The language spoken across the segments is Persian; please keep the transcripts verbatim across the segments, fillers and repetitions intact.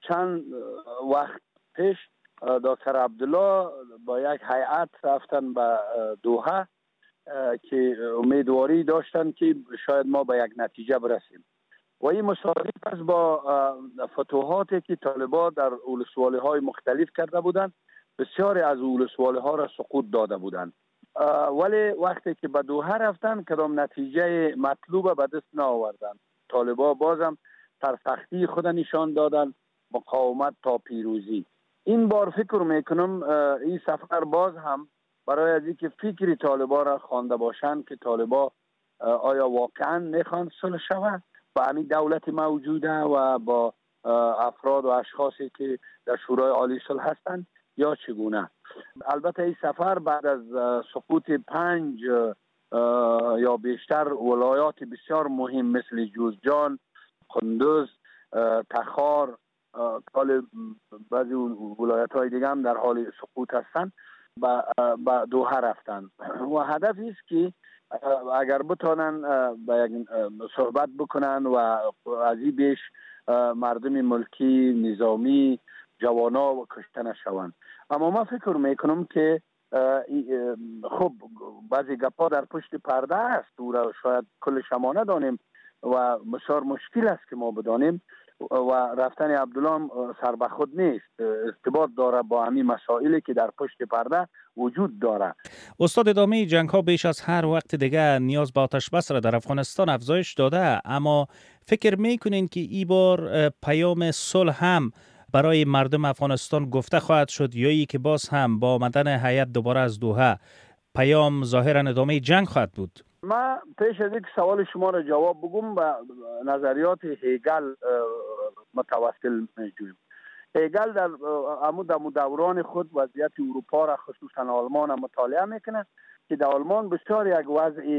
چند وقت پیش دکتر عبدالله با یک هیئت رفتن به دوحه که امیدواری داشتن که شاید ما به یک نتیجه برسیم و این مساوی است با فتوحاتی که طالبان در ولسوالی های مختلف کرده بودند. بسیاری از ولسوالی ها را سقوط داده بودند، ولی وقتی که به دوحه رفتن کدام نتیجه مطلوبه به دست نآوردند. طالبان بازم سرسختی خود نشان دادن، مقاومت تا پیروزی. این بار فکر میکنم این سفر باز هم برای از اینکه فکری طالبان را خوانده باشند که طالبان آیا واقعا میخوان صلح شود با همین دولت موجوده و با افراد و اشخاصی که در شورای عالی صلح هستند یا چگونه. البته این سفر بعد از سقوط پنج یا بیشتر ولایات بسیار مهم مثل جوزجان، قندوز، تخار، بعضی ولایت های دیگه هم در حال سقوط هستند، با دوحه رفتن و هدف است که اگر بتانن با یک صحبت بکنن و از این بیش مردم ملکی، نظامی، جوانا و کشته نشوند. اما من فکر میکنم که خب بعضی گپا در پشت پرده است، او را شاید کل شما ندانیم و بسیار مشکل است که ما بدانیم و رفتن عبدالله سر به خود نیست، ارتباط داره با همین مسائلی که در پشت پرده وجود داره. استاد، ادامه جنگ ها بیش از هر وقت دیگه نیاز به آتش بس را در افغانستان افزایش داده، اما فکر میکنین که این بار پیام صلح هم برای مردم افغانستان گفته خواهد شد یا ای که باز هم با آمدن هیئت دوباره از دوحه پیام ظاهرا ادامه جنگ خواهد بود؟ ما پیش از اینکه سوال شما را جواب بگم به نظریات هگل متوسل می‌جویم. هگل در عمود دوران خود وضعیت اروپا را خصوصا آلمان مطالعه میکنه که در آلمان بسیار یک وضع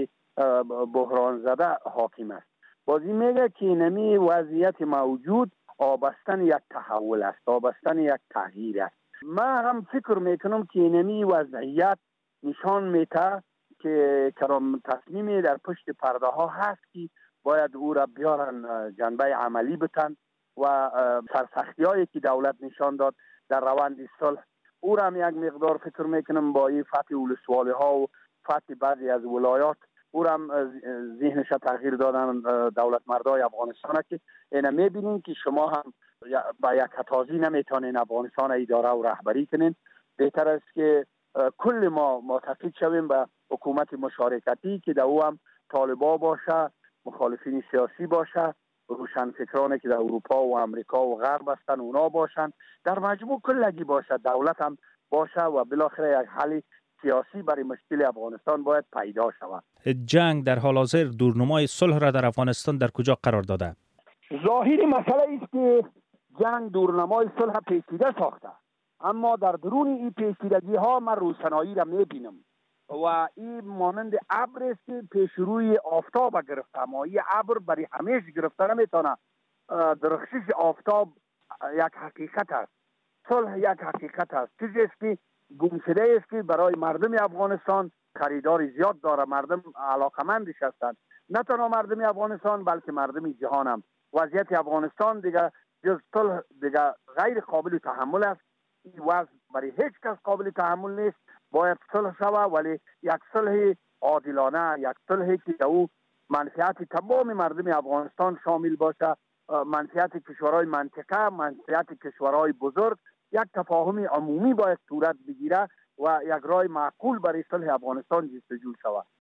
بحران زده حاکم است. بازی میگه که نمی وضعیت موجود آبستن یک تحول است، آبستن یک تغییر است. من هم فکر میکنم که نمی وضعیت نشان میده که کرام تصمیمی در پشت پرده ها هست که باید او را بیارن جنبه عملی بتن و سرسختی هایی که دولت نشان داد در روند صلح او را هم یک مقدار فکر میکنم با این فتح ولسوالی ها و فتح بعضی از ولایات او را هم ذهنش تغییر دادن دولت مردای افغانستان که اینا میبینین که شما هم با یک تازی نمیتونین افغانستان اداره و رهبری کنین. بهتر است که کل ما معتقد شویم به حکومت مشارکتی که در او هم طالبان باشه، مخالفین سیاسی باشه، روشنفکرانی که در اروپا و امریکا و غرب هستن اونا باشن، در مجموع کلگی باشه، دولت هم باشه و بالاخره یک حل سیاسی برای مشکل افغانستان باید پیدا شود. جنگ در حال حاضر دورنمای صلح را در افغانستان در کجا قرار داده؟ ظاهری مسئله است که جنگ دورنمای صلح پیچیده ساخته، اما در درون این پیچیدگی ها من روشنایی را میبینم و این مانند ابر است که پیش روی آفتاب گرفته، اما این ابر برای همیشه گرفته نمیتونه. درخشش آفتاب یک حقیقت است، صلح یک حقیقت است، چیزی است که گمشده است که برای مردم افغانستان خریدار زیاد داره، مردم علاقمندش هستند، نه تنها مردم افغانستان بلکه مردم جهان هم. وضعیت افغانستان دیگه جز صلح دیگه غیر قابل تحمل است. این وضع برای هیچ کس قابل تحمل نیست. باید صلح شود، ولی یک صلح عادلانه، یک صلحی که او منفعت تمام مردم افغانستان شامل باشه، منفعت کشورهای منطقه، منفعت کشورهای بزرگ، یک تفاهم عمومی باید صورت بگیره و یک راه معقول برای صلح افغانستان جستجو شود.